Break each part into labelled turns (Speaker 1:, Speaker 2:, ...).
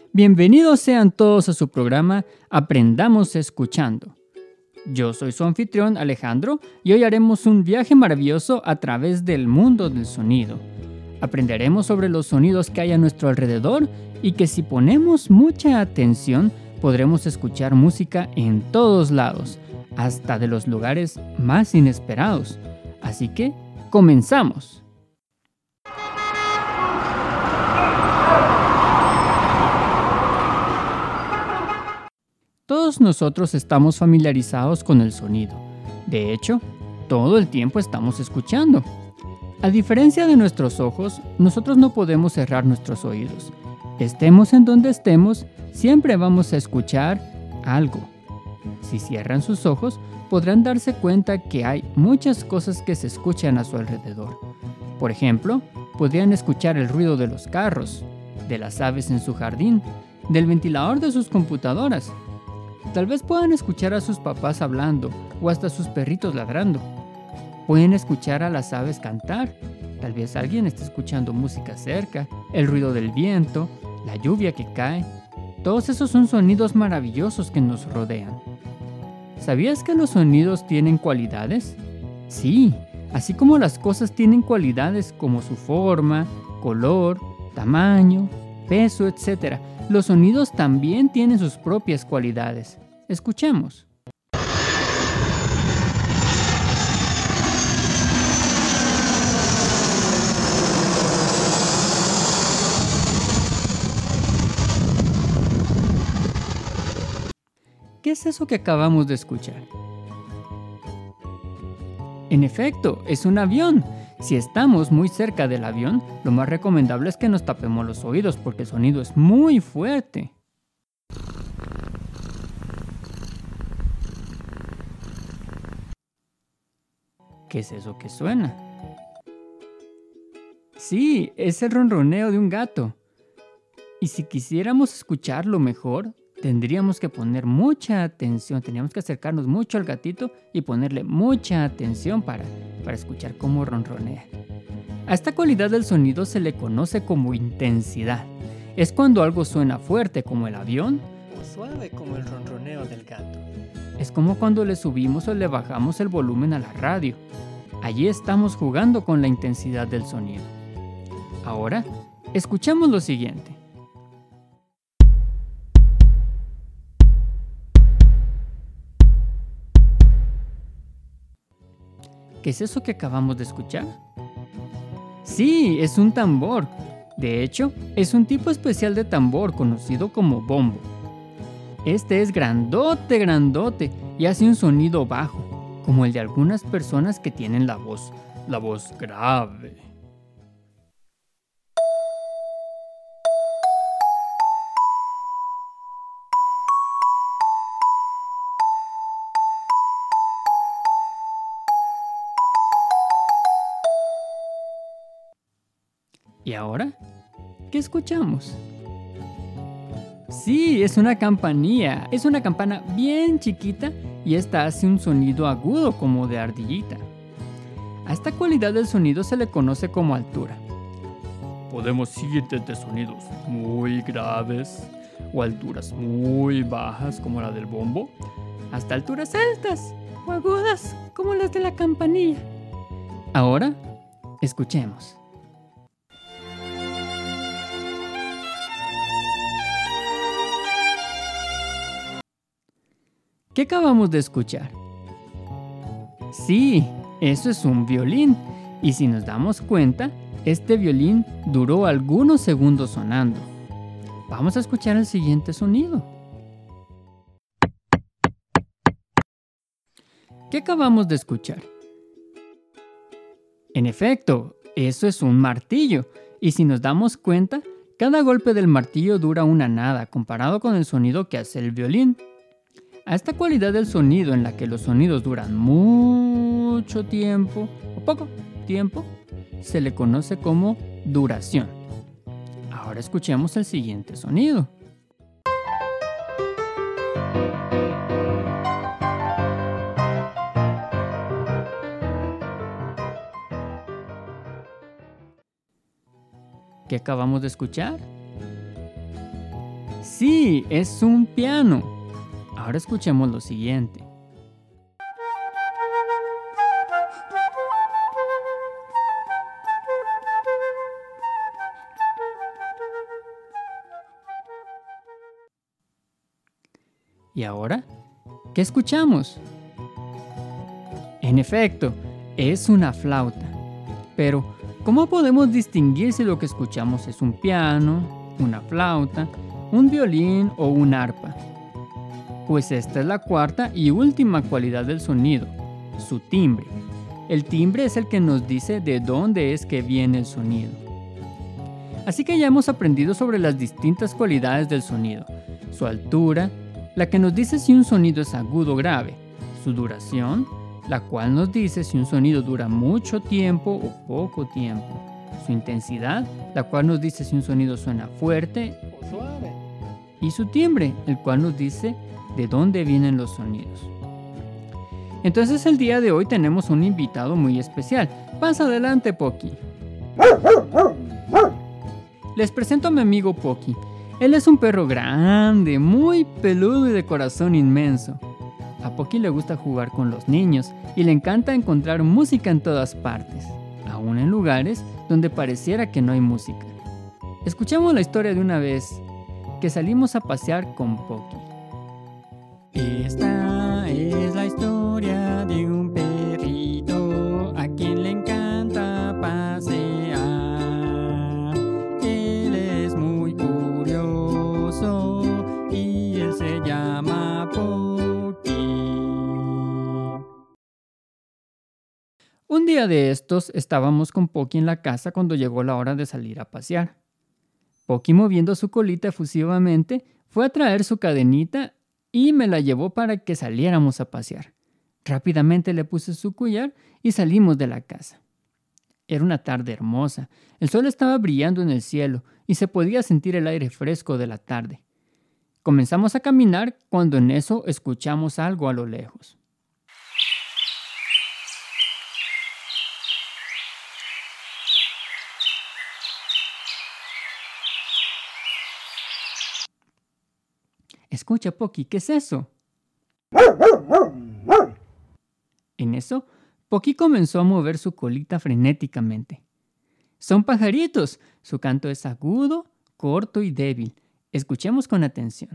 Speaker 1: Bienvenidos sean todos a su programa Aprendamos Escuchando. Yo soy su anfitrión Alejandro y hoy haremos un viaje maravilloso a través del mundo del sonido. Aprenderemos sobre los sonidos que hay a nuestro alrededor y que si ponemos mucha atención podremos escuchar música en todos lados, hasta de los lugares más inesperados. Así que, ¡comenzamos! Todos nosotros estamos familiarizados con el sonido. De hecho, todo el tiempo estamos escuchando. A diferencia de nuestros ojos, nosotros no podemos cerrar nuestros oídos. Estemos en donde estemos, siempre vamos a escuchar algo. Si cierran sus ojos, podrán darse cuenta que hay muchas cosas que se escuchan a su alrededor. Por ejemplo, podrían escuchar el ruido de los carros, de las aves en su jardín, del ventilador de sus computadoras. Tal vez puedan escuchar a sus papás hablando o hasta sus perritos ladrando. Pueden escuchar a las aves cantar. Tal vez alguien esté escuchando música cerca, el ruido del viento, la lluvia que cae. Todos esos son sonidos maravillosos que nos rodean. ¿Sabías que los sonidos tienen cualidades? Sí, así como las cosas tienen cualidades como su forma, color, tamaño, peso, etc. Los sonidos también tienen sus propias cualidades. Escuchemos. ¿Qué es eso que acabamos de escuchar? En efecto, es un avión. Si estamos muy cerca del avión, lo más recomendable es que nos tapemos los oídos porque el sonido es muy fuerte. ¿Qué es eso que suena? Sí, es el ronroneo de un gato. Y si quisiéramos escucharlo mejor, tendríamos que poner mucha atención, teníamos que acercarnos mucho al gatito y ponerle mucha atención para escuchar cómo ronronea. A esta cualidad del sonido se le conoce como intensidad. Es cuando algo suena fuerte como el avión o suave como el ronroneo del gato. Es como cuando le subimos o le bajamos el volumen a la radio. Allí estamos jugando con la intensidad del sonido. Ahora, escuchemos lo siguiente. ¿Qué es eso que acabamos de escuchar? Sí, es un tambor. De hecho, es un tipo especial de tambor conocido como bombo. Este es grandote y hace un sonido bajo, como el de algunas personas que tienen la voz grave. ¿Y ahora? ¿Qué escuchamos? Sí, es una campanilla. Es una campana bien chiquita y esta hace un sonido agudo como de ardillita. A esta cualidad del sonido se le conoce como altura. Podemos ir desde sonidos muy graves o alturas muy bajas como la del bombo, hasta alturas altas o agudas como las de la campanilla. Ahora, escuchemos. ¿Qué acabamos de escuchar? Sí, eso es un violín. Y si nos damos cuenta, este violín duró algunos segundos sonando. Vamos a escuchar el siguiente sonido. ¿Qué acabamos de escuchar? En efecto, eso es un martillo. Y si nos damos cuenta, cada golpe del martillo dura una nada comparado con el sonido que hace el violín. A esta cualidad del sonido en la que los sonidos duran mucho tiempo o poco tiempo, se le conoce como duración. Ahora escuchemos el siguiente sonido. ¿Qué acabamos de escuchar? Sí, es un piano. Ahora escuchemos lo siguiente. ¿Y ahora? ¿Qué escuchamos? En efecto, es una flauta. Pero, ¿cómo podemos distinguir si lo que escuchamos es un piano, una flauta, un violín o un arpa? Pues esta es la cuarta y última cualidad del sonido, su timbre. El timbre es el que nos dice de dónde es que viene el sonido. Así que ya hemos aprendido sobre las distintas cualidades del sonido, su altura, la que nos dice si un sonido es agudo o grave, su duración, la cual nos dice si un sonido dura mucho tiempo o poco tiempo, su intensidad, la cual nos dice si un sonido suena fuerte o suave, y su timbre, el cual nos dice de dónde vienen los sonidos. Entonces el día de hoy tenemos un invitado muy especial. Pasa adelante, Poki. Les presento a mi amigo Poki. Él es un perro grande, muy peludo y de corazón inmenso. A Poki le gusta jugar con los niños y le encanta encontrar música en todas partes, aún en lugares donde pareciera que no hay música. Escuchemos la historia de una vez que salimos a pasear con Poki. Esta es la historia de un perrito a quien le encanta pasear. Él es muy curioso y él se llama Poki. Un día de estos estábamos con Poki en la casa cuando llegó la hora de salir a pasear. Poki, moviendo su colita efusivamente, fue a traer su cadenita y me la llevó para que saliéramos a pasear. Rápidamente le puse su collar y salimos de la casa. Era una tarde hermosa. El sol estaba brillando en el cielo y se podía sentir el aire fresco de la tarde. Comenzamos a caminar cuando en eso escuchamos algo a lo lejos. Escucha, Poki, ¿qué es eso? En eso, Poki comenzó a mover su colita frenéticamente. Son pajaritos. Su canto es agudo, corto y débil. Escuchemos con atención.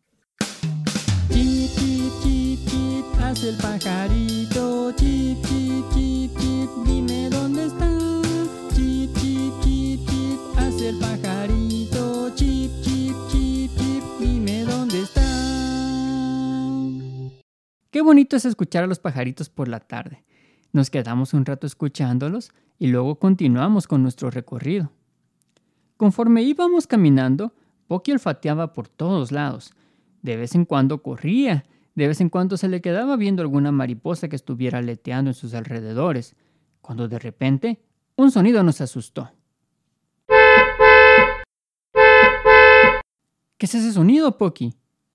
Speaker 1: Chip, chip, chip, chip, hace el pajarito. Chip, chip, chip, chip, dime dónde está. Chip, chip, chip, chip, hace el pajarito. Chip, chip, chip, chip, dime dónde está. Qué bonito es escuchar a los pajaritos por la tarde. Nos quedamos un rato escuchándolos y luego continuamos con nuestro recorrido. Conforme íbamos caminando, Poki olfateaba por todos lados. De vez en cuando corría, de vez en cuando se le quedaba viendo alguna mariposa que estuviera aleteando en sus alrededores, cuando de repente un sonido nos asustó. ¿Qué es ese sonido, Poki?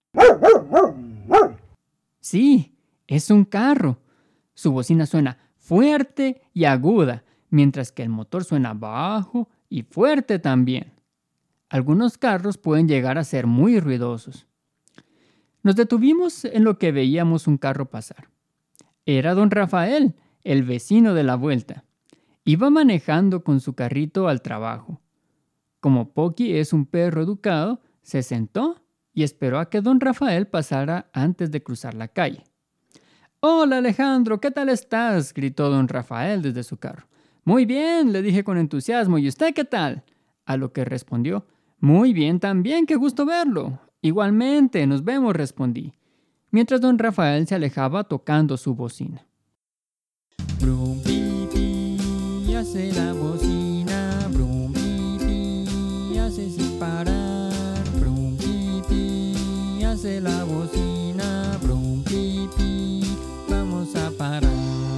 Speaker 1: Sí, es un carro. Su bocina suena fuerte y aguda, mientras que el motor suena bajo y fuerte también. Algunos carros pueden llegar a ser muy ruidosos. Nos detuvimos en lo que veíamos un carro pasar. Era don Rafael, el vecino de la vuelta. Iba manejando con su carrito al trabajo. Como Poki es un perro educado, se sentó y esperó a que don Rafael pasara antes de cruzar la calle. «Hola Alejandro, ¿qué tal estás?», gritó don Rafael desde su carro. «Muy bien», le dije con entusiasmo. «¿Y usted qué tal?». A lo que respondió: «Muy bien también, qué gusto verlo». «Igualmente, nos vemos», respondí, mientras don Rafael se alejaba tocando su bocina. Brum, pi, pi, hace la bocina, brum, pi, pi, hace sin parar, brum, pi, pi, hace la bocina, brum, pi, pi, vamos a parar.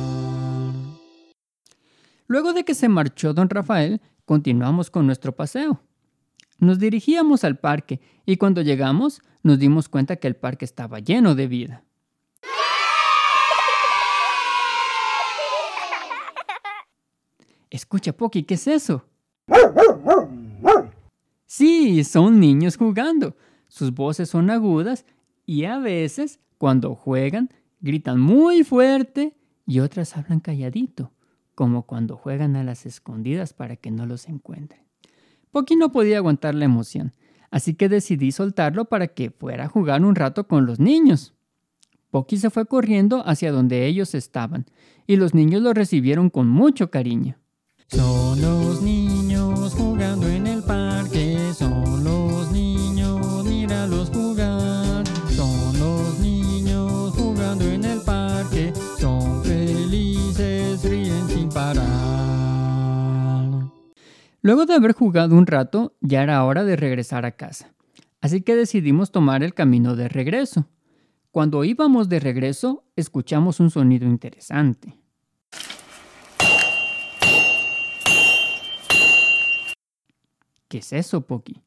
Speaker 1: Luego de que se marchó don Rafael, continuamos con nuestro paseo. Nos dirigíamos al parque y cuando llegamos nos dimos cuenta que el parque estaba lleno de vida. Escucha, Poki, ¿qué es eso? Sí, son niños jugando. sus voces son agudas y a veces, cuando juegan, gritan muy fuerte y otras hablan calladito, como cuando juegan a las escondidas para que no los encuentren. Pocky no podía aguantar la emoción, así que decidí soltarlo para que fuera a jugar un rato con los niños. Pocky se fue corriendo hacia donde ellos estaban, y los niños lo recibieron con mucho cariño. Son los niños jugando en el parque, son los niños, míralos jugar. Son los niños jugando en el parque, son felices, ríen sin parar. Luego de haber jugado un rato, ya era hora de regresar a casa, así que decidimos tomar el camino de regreso. Cuando íbamos de regreso, escuchamos un sonido interesante. ¿Qué es eso, Pocky?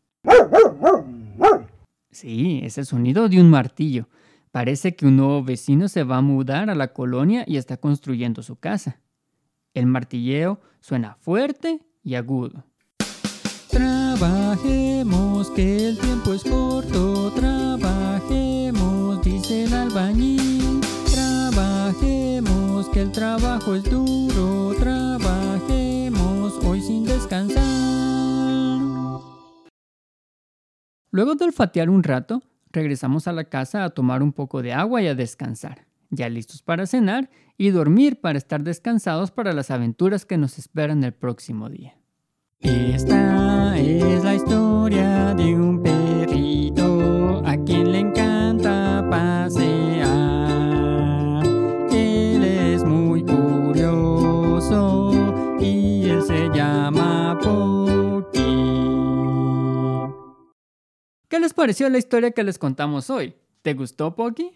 Speaker 1: Sí, es el sonido de un martillo. Parece que un nuevo vecino se va a mudar a la colonia y está construyendo su casa. El martilleo suena fuerte y agudo. Trabajemos, que el tiempo es corto. Trabajemos, dice el albañil. Trabajemos, que el trabajo es duro. Trabajemos hoy sin descansar. Luego de olfatear un rato, regresamos a la casa a tomar un poco de agua y a descansar, ya listos para cenar y dormir para estar descansados para las aventuras que nos esperan el próximo día. Esta es la historia de un perrito a quien le encanta pasear. Él es muy curioso y él se llama Pocky. ¿Qué les pareció la historia que les contamos hoy? ¿Te gustó, Pocky?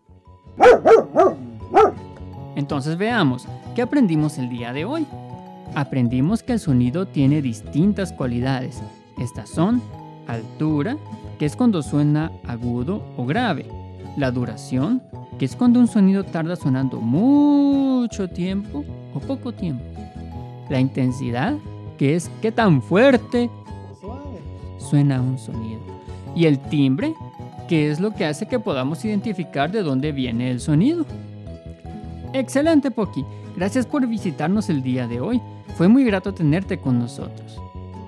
Speaker 1: Entonces veamos, ¿qué aprendimos el día de hoy? Aprendimos que el sonido tiene distintas cualidades. Estas son altura, que es cuando suena agudo o grave. La duración, que es cuando un sonido tarda sonando mucho tiempo o poco tiempo. La intensidad, que es qué tan fuerte o suave suena un sonido. Y el timbre, que es lo que hace que podamos identificar de dónde viene el sonido. ¡Excelente, Pocky! Gracias por visitarnos el día de hoy. Fue muy grato tenerte con nosotros.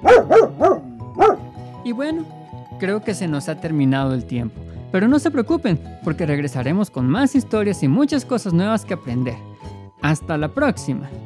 Speaker 1: Y bueno, creo que se nos ha terminado el tiempo. Pero no se preocupen, porque regresaremos con más historias y muchas cosas nuevas que aprender. ¡Hasta la próxima!